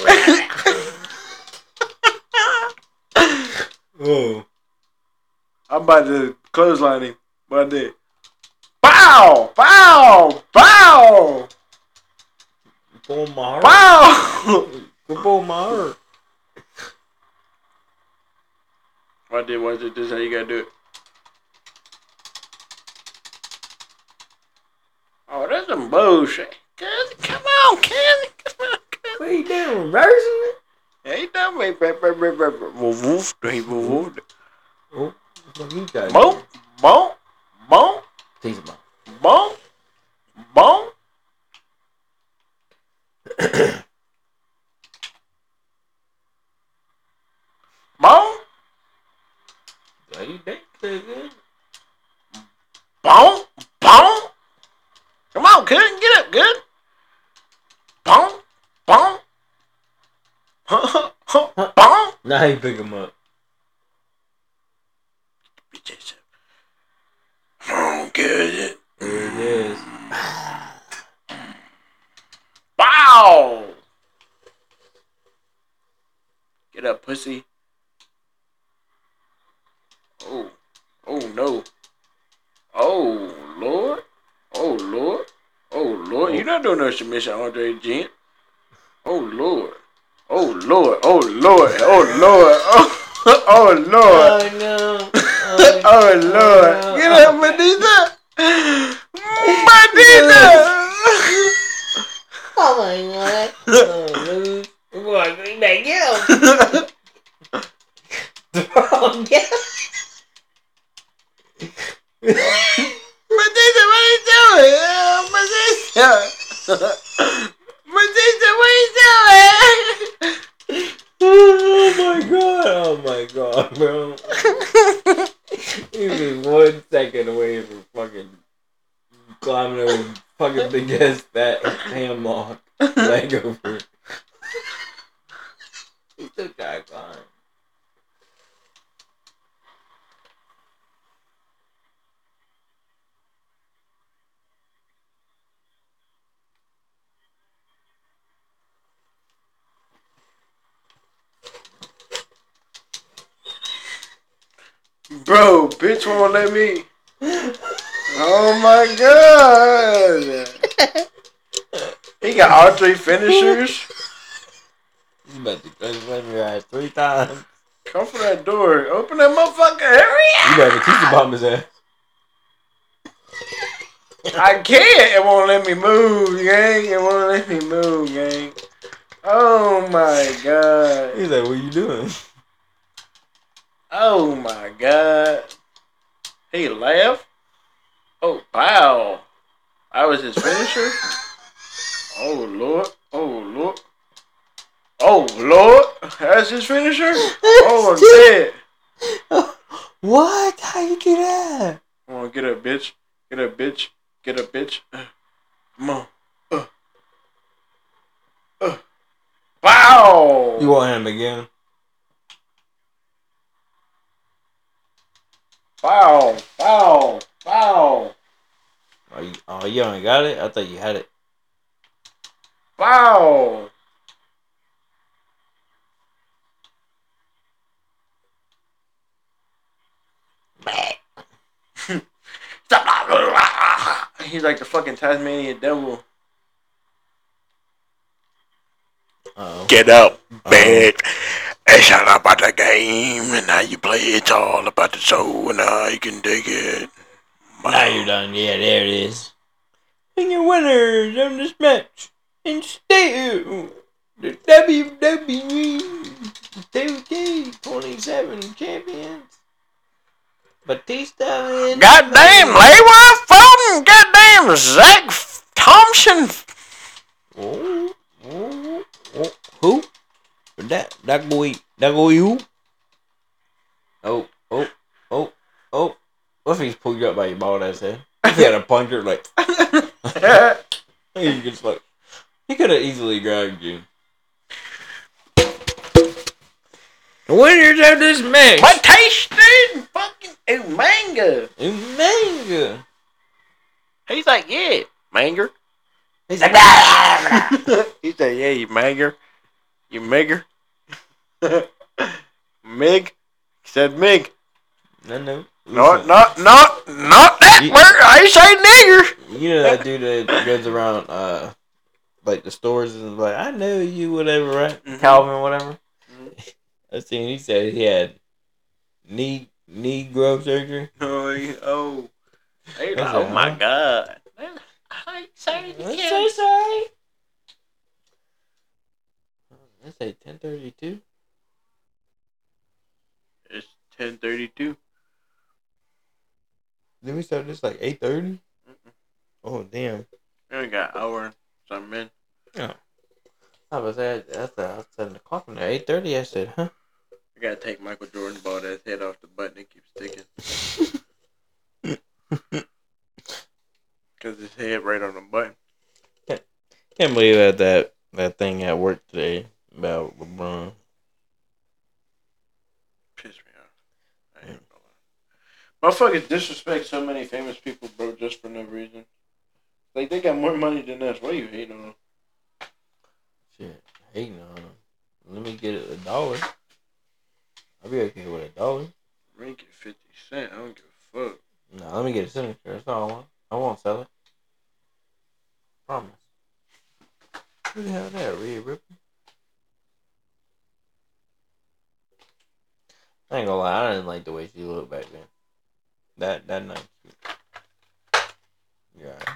oh. I'm about to clothesline him. But I did. Bow! Bow! Bow! Pull my heart. Bow! Pull my heart. Watch it. This is how you gotta do it. Oh, that's some bullshit. Cousin, come on, cousin. Come on, cousin. What are you doing? Reversing it? Hey, don't make woof. Oh, what you got? Boom, boom, boom, Tease him out. boom, boom. Boom, How you think, cousin? boom, boom. Come on, cousin, get up, good. Boom, boom. Boom. Now you pick him up. Oh, good. There it is. Bow. Get up, pussy. Oh, oh no. Oh, Lord. Oh, Lord. Oh, Lord. You're not doing no submission, Andre Jean. Oh, Lord. Oh, Lord. Oh, Lord. Oh, Lord. Oh, oh Lord. Oh no. Oh, Lord. Get up, Medina. Medina. Oh my god. Oh, lose. Boy, bring back you. Oh, yeah. Medina, what are you doing? Medina. Medina, what are you doing? Oh my god, bro. He was 1 second away from fucking climbing over fucking big ass fat ham lock leg over. He still tried to climb. Bro, bitch won't let me. Oh my god. He got all 3 finishers. He's about to crush my ass 3 times. Come for that door. Open that motherfucker. Hurry You better teach the bomb his ass. I can't. It won't let me move, gang. It won't let me move, gang. Oh my god. He's like, what you doing? Oh my god. He laughed. Oh, wow. I was his finisher. Oh, Lord. Oh, Lord. Oh, Lord. That's his finisher? Oh, I'm dead. What? How you do that? Come on, get up, bitch. Get up, bitch. Get up, bitch. Come on. Wow. You want him again? Wow. Wow. Wow. Oh, you only got it? I thought you had it. Wow. He's like the fucking Tasmanian devil. Uh-oh. Get up, bitch. It's all about the game and how you play. It's all about the soul and how you can dig it. Now you're done. Yeah, there it is. And your winners of this match and still the WWE 2K27 champions. Batista and Goddamn, Leroy Fulton. Goddamn, Zach Thompson. Oh, who? That boy who? Oh, Oh, what if he's pulled you up by your bald ass head? If he had a plunger, like, you just like, he could have easily grabbed you. The winners of this match. My tasting fucking manga. Manga. He's like, yeah, manger. He's like, He said, yeah, you manger. You migger. Mig. He said Mig. no. Not that word. I say nigger. You know that dude that goes around, like the stores and is like, I know you, whatever, right? Mhm. Calvin, whatever. Mhm. I seen he said he had knee growth surgery. Oh. Hey, I said, oh my huh? God. I'm sorry. I'm so sorry. I say 10:32. It's 10:32. Then we start this like 8:30. Oh damn! We only got an hour and something in. Oh, I was at 7 o'clock in there. 8:30. I said, huh? I gotta take Michael Jordan's bald ass head off the button. It keeps sticking. Because his head right on the button. Can't believe that thing at work today about LeBron. Piss me off. I ain't gonna lie. Motherfuckers disrespect so many famous people, bro, just for no reason. Like, they got more money than us. Why you hating on them? Shit, hating on him. Let me get $1. I'll be okay with $1. Rank it 50 cents. I don't give a fuck. No, let me get a signature. That's all I want. I won't sell it. Promise. Who the hell is that? Rhea Ripley? I ain't gonna lie, I didn't like the way she looked back then. That night. Yeah.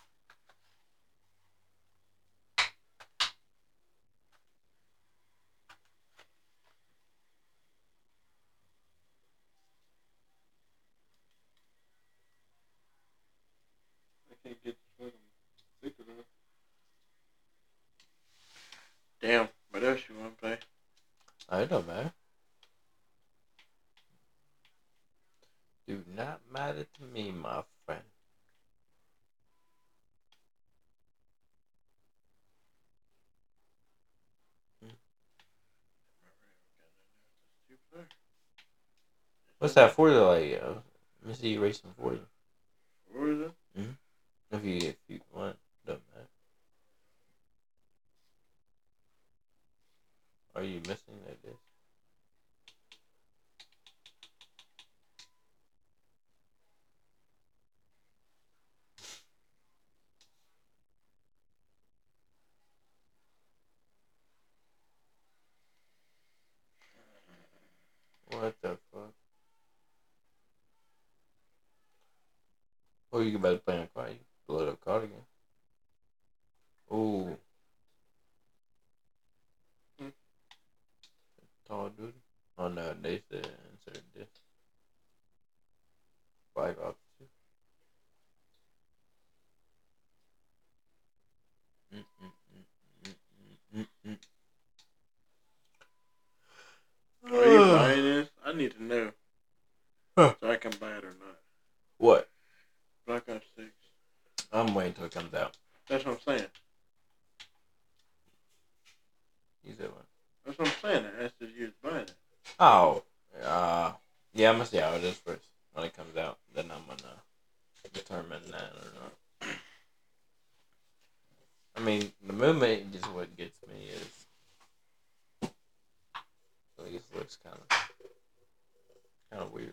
I can't get the fucking sticker though. Damn. What else you want to play? It don't matter. Do not matter to me, my friend. What's that for? Like, let me see you racing for you. Where is it? If you want, don't matter. Are you missing like this? What the fuck? Oh, you about to play on car? You blow up card again. Ooh. Tall dude. Oh no, they said insert this. 5 options. Are you buying this? I need to know. So I can buy it or not. What? Black Ops 6. I'm waiting till it comes out. That's what I'm saying. You said what? That's what I'm saying. I asked if you was buying it. Oh. Yeah, I'm gonna see how it is first. When it comes out, then I'm gonna determine that or not. I mean, the movement is what gets me is it just looks kind of weird.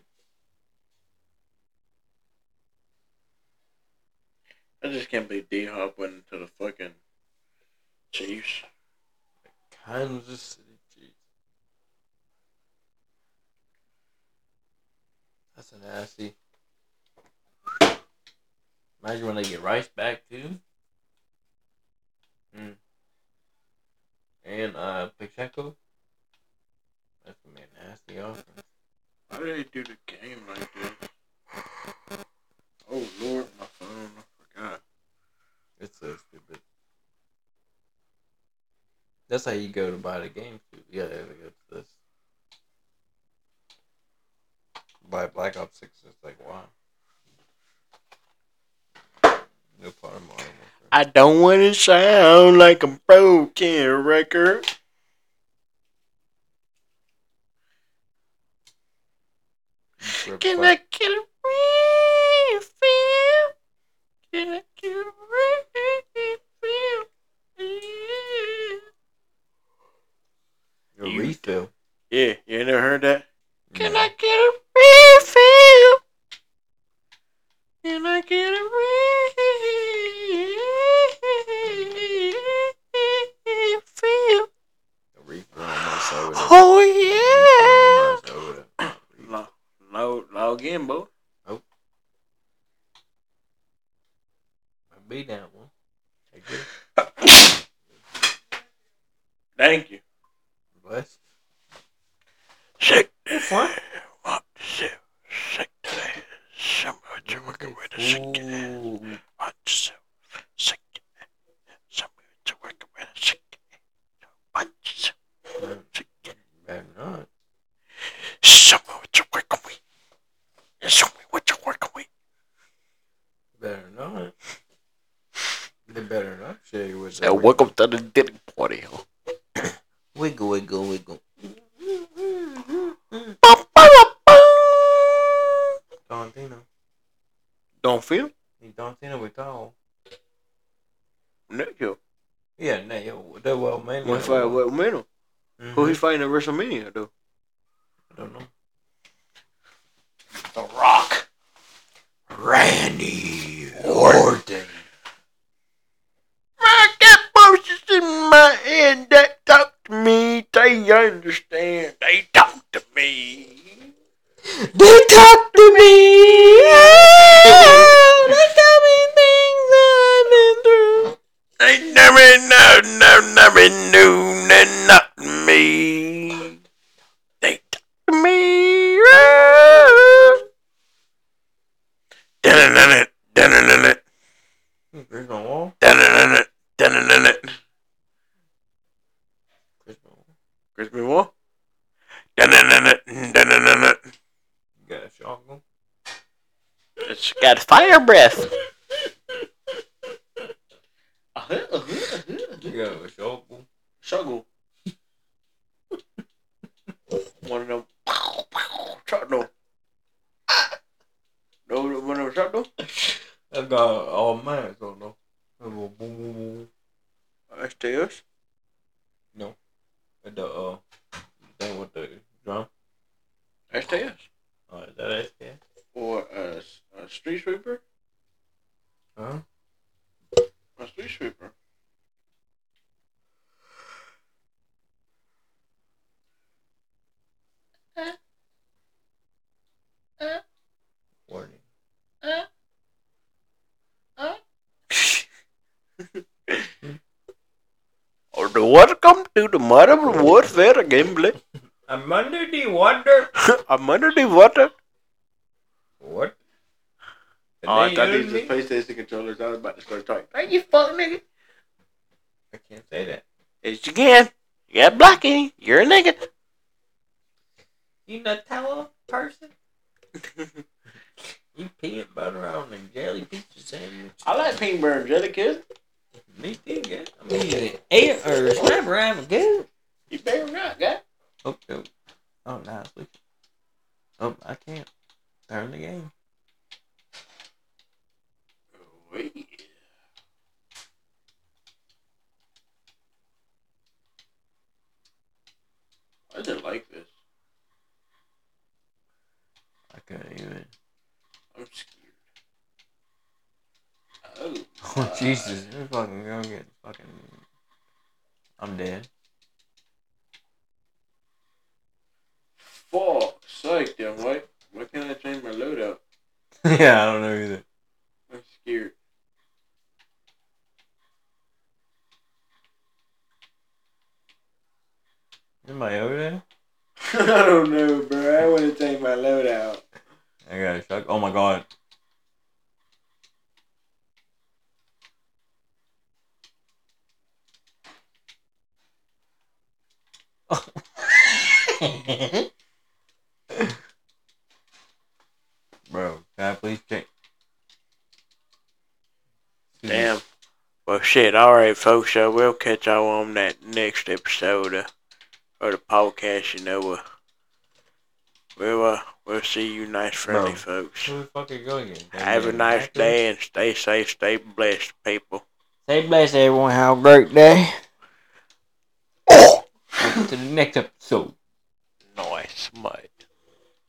I just can't believe D-Hop went into the fucking Chiefs. Kansas City Chiefs. That's a nasty. Imagine when they get Rice back too. And Pacheco. That's gonna be a nasty offense. Why do they do the game like this? Oh Lord, my phone. I forgot. It's so stupid. That's how you go to buy the game too. You gotta go to this. By Black Ops 6, it's like, wow. No part of Modern Warfare. I don't want to sound like a broken record. Can I get a refill? Can I get a refill? A refill? Yeah, you never heard that? No. Can I get a refill? Can I get a refill? A refill on my soda. Oh yeah. A refill on my soda. Log in, boy. Oh. I'll be that one. Thank you. Bless. Sick. What? What? Sick today. Somebody to work with a sick today. What? Sick. Somebody to work with a sick today. What? Sick. Better not. Somebody to work with. Somebody to work with. Better not. They better not share you with So welcome to the dinner party. Wiggle, wiggle, wiggle. Tarantino. Don't feel? Ni Tarantino with all. No. Yeah, no, that well, man. What fight with Mino? Who he fighting at WrestleMania though? I don't know. The Rock. Randy Orton. I got voices in my head that talk to me. They understand. They talk to me. They talk to me. They tell me things that I've been through. They never knew not me. They talk to me. Dun-dun-dun-it. Chris Benoit. Dun-dun-dun-it. Chris Benoit. Chris Benoit. Dun-dun-dun-it. You got a shotgun. It's got fire breath. You got a shotgun. Shuggle. One of them. Shotgun. No, one of them shotgun. I got all mine, so no. I go boom, boom, boom. STS. No. The thing with the drum. STS. Oh, is that STS? Or a street sweeper. Huh? A street sweeper. Warning. Or the welcome to the Modern Warfare gameplay. I'm under the water. I'm under the water. What? Oh, I thought these were PlayStation controllers. I was about to start talking. Hey, you fuck nigga. I can't say that. Yes, you can. You got blocking. You're a nigga. You Nutella person? You peanut butter on a jelly pizza sandwich? I like peanut butter and jelly, kid. Me too, guy. I'm eating air or snapper. I'm good. You better not, guy. Oh, no. Oh, now it's leaking. Oh, I can't. Turn the game. Wait. I didn't like this. I couldn't even. I'm scared. Oh. Oh, Jesus. We're fucking gonna get fucking. I'm dead. Fuck's sake, then. Why can't I change my loadout? Yeah, I don't know either. I'm scared. Anybody over there? I don't know, bro. I want to change my loadout. I got a shock. Oh my god. Please check. Damn. Well, shit. All right, folks. So we'll catch y'all on that next episode of the podcast. You know, we'll see you nice, friendly folks. Who the fuck are you going again? Have a nice day and stay safe, stay blessed, people. Stay blessed, everyone. Have a great day. To the next episode. Nice, mate.